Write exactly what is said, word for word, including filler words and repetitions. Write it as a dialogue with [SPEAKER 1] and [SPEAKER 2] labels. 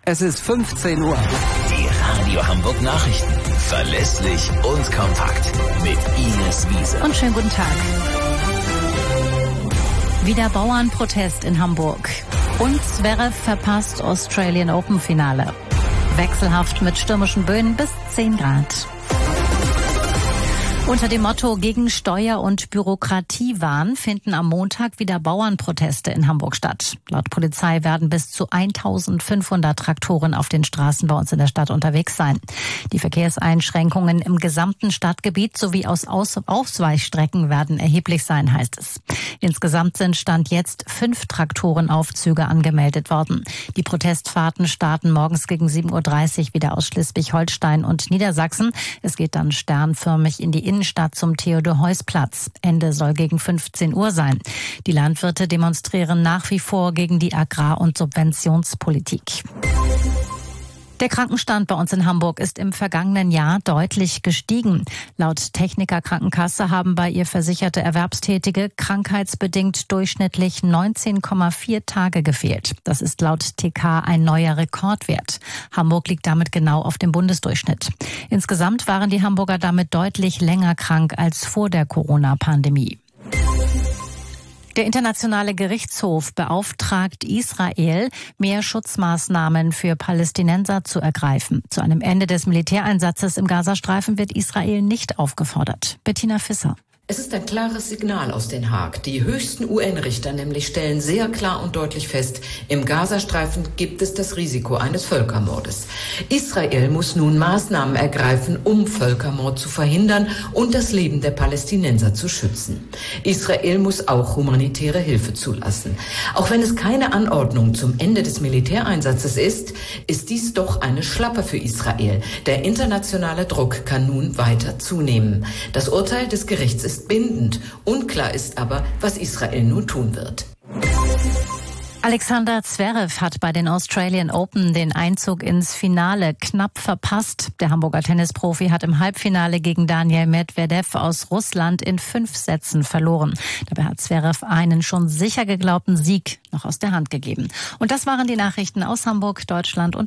[SPEAKER 1] Es ist fünfzehn Uhr.
[SPEAKER 2] Die Radio Hamburg Nachrichten. Verlässlich und kompakt. Mit Ines Wiese.
[SPEAKER 3] Und schönen guten Tag. Wieder Bauernprotest in Hamburg. Und Zverev verpasst Australian Open Finale. Wechselhaft mit stürmischen Böen bis zehn Grad. Unter dem Motto gegen Steuer- und Bürokratiewahn finden am Montag wieder Bauernproteste in Hamburg statt. Laut Polizei werden bis zu eintausendfünfhundert Traktoren auf den Straßen bei uns in der Stadt unterwegs sein. Die Verkehrseinschränkungen im gesamten Stadtgebiet sowie aus Aus- Ausweichstrecken werden erheblich sein, heißt es. Insgesamt sind Stand jetzt fünf Traktorenaufzüge angemeldet worden. Die Protestfahrten starten morgens gegen sieben Uhr dreißig wieder aus Schleswig-Holstein und Niedersachsen. Es geht dann sternförmig in die Innenstadt zum Theodor-Heuss-Platz. Ende soll gegen fünfzehn Uhr sein. Die Landwirte demonstrieren nach wie vor gegen die Agrar- und Subventionspolitik. Der Krankenstand bei uns in Hamburg ist im vergangenen Jahr deutlich gestiegen. Laut Techniker Krankenkasse haben bei ihr versicherte Erwerbstätige krankheitsbedingt durchschnittlich neunzehn Komma vier Tage gefehlt. Das ist laut T K ein neuer Rekordwert. Hamburg liegt damit genau auf dem Bundesdurchschnitt. Insgesamt waren die Hamburger damit deutlich länger krank als vor der Corona-Pandemie. Der Internationale Gerichtshof beauftragt Israel, mehr Schutzmaßnahmen für Palästinenser zu ergreifen. Zu einem Ende des Militäreinsatzes im Gazastreifen wird Israel nicht aufgefordert. Bettina Visser.
[SPEAKER 4] Es ist ein klares Signal aus Den Haag. Die höchsten U N-Richter nämlich stellen sehr klar und deutlich fest, im Gazastreifen gibt es das Risiko eines Völkermordes. Israel muss nun Maßnahmen ergreifen, um Völkermord zu verhindern und das Leben der Palästinenser zu schützen. Israel muss auch humanitäre Hilfe zulassen. Auch wenn es keine Anordnung zum Ende des Militäreinsatzes ist, ist dies doch eine Schlappe für Israel. Der internationale Druck kann nun weiter zunehmen. Das Urteil des Gerichts ist bindend. Unklar ist aber, was Israel nun tun wird.
[SPEAKER 3] Alexander Zverev hat bei den Australian Open den Einzug ins Finale knapp verpasst. Der Hamburger Tennisprofi hat im Halbfinale gegen Daniil Medvedev aus Russland in fünf Sätzen verloren. Dabei hat Zverev einen schon sicher geglaubten Sieg noch aus der Hand gegeben. Und das waren die Nachrichten aus Hamburg, Deutschland und